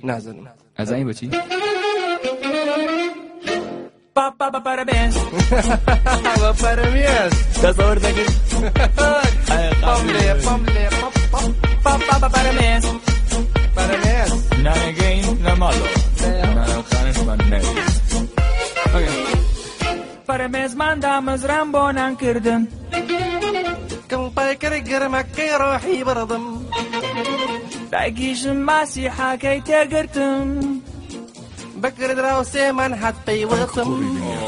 نازنم ئەزانی بەچی Parabéns. Parabéns. دەزەوەر دەگرت Pamle, Parabéns. Parabéns. Not again, no malo. No, خانشمان نەوی Parabéns mandamos رامبۆنان کردن كم گەرمەکەی ڕۆحی بڕدم دایکیشم ماسی حاکەی تێگرتم بەکردراو سێمان هات پێیوەتم